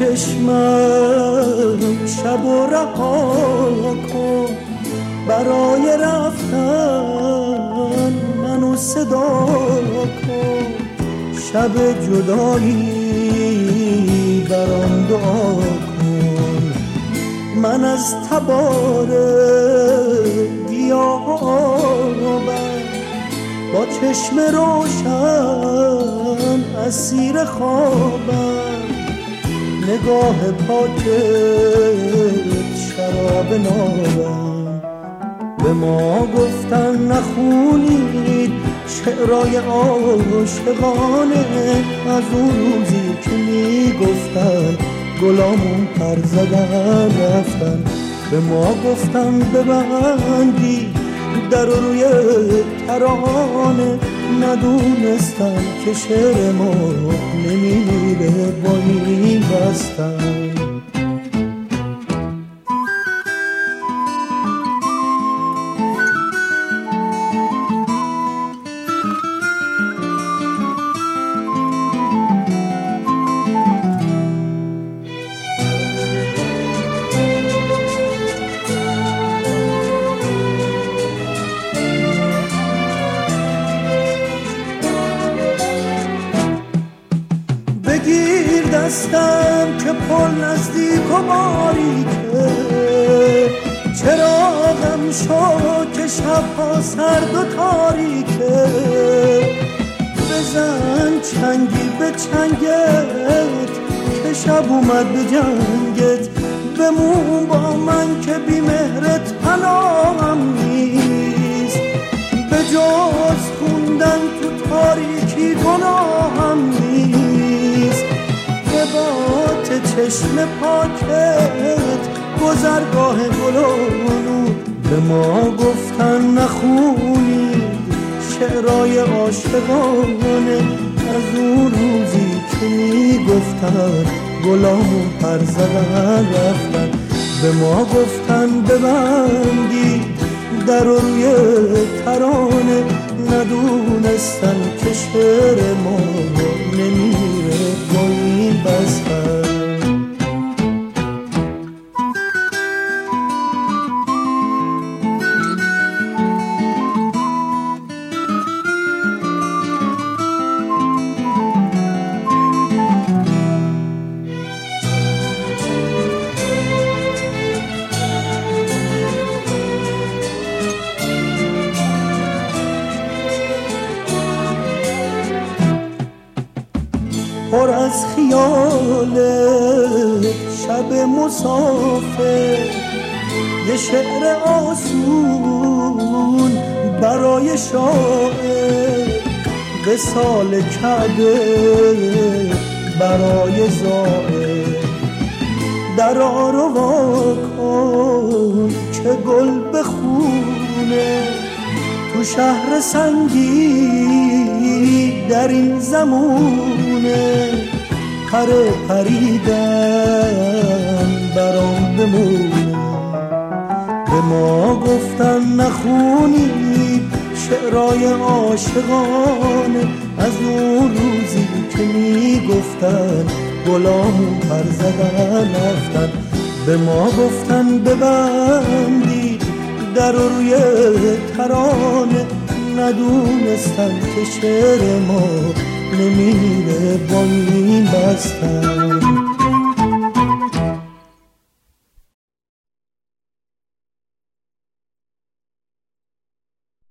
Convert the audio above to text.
چشمم شب و رها کن، برای رفتن منو صدا کن، شب جدایی برام دعا کن. من از تبار گیاه آبم، با چشم روشن اسیر خوابم، نگاه پاکت شراب نابم. به ما گفتن نخونید شعرهای عاشقانه، از اون روزی که میگفتن گلامون پر زدن رفتن. به ما گفتن ببندی در روی ترانه، ندونستم که شعر ما نمیره با این بستن. بگیر دستم که پر نزدیک و باریکه، چراغم شو که شبها سرد و تاریکه. بزن چنگی به چنگت که شب اومد به جنگت، بمون با من که بی مهرت پناهم نیست. به جز خوندن تو تاریکی گناهم نیست. بات چشم پاکت گذرگاه گلونو، به ما گفتن نخونید شعرهای عاشقانه، از اون روزی که میگفتن گلامون پر زدن رفتن. به ما گفتن ببندید در روی ترانه، ندونستن که شعر ما نمیره با این بستن. پر از خیال شب مسافر، یه شعر آسون برای شاعر، وصال کعبه برای زائر. درا رو وا کن که گل بخونه تو شهر سنگی در این زمونه. پر پریدن برام بمونه. به ما گفتن نخونید شعرهای عاشقانه، از اون روزی که میگفتن گلامون پر زدن رفتن. به ما گفتن ببندید در روی ترانه، ندونستن که شعر ما نمیره با این بستن.